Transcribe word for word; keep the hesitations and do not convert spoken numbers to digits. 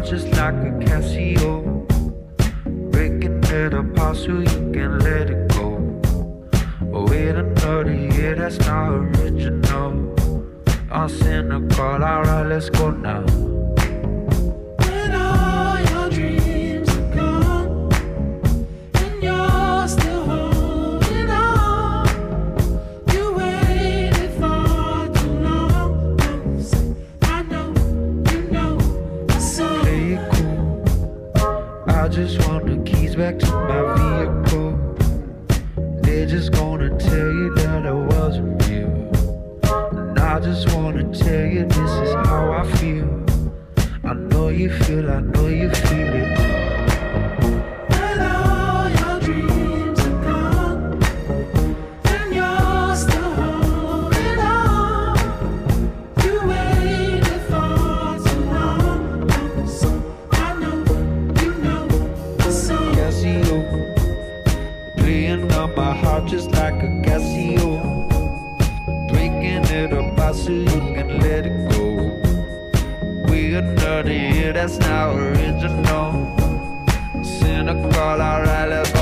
heart just like a Casio, breaking it apart so you can let it go. Oh, wait another year, that's not original. I'm cynical, alright, let's go now. When all your dreams are gone and you're still holding on, you waited for too long. Don't say I know, you know the song. Play it cool, I just want the keys back to my vehicle. They're just gonna tell you that I wasn't real, and I just wanna tell you this is how I feel. I know you feel, I know you feel it. When all your dreams are gone and you're still holding on, you waited for too long. So I know, you know the song. Casio, playing on my heart just like a Casio, breaking it apart so you can let it go. We another year, that's not original. Cynical, alright, let's go.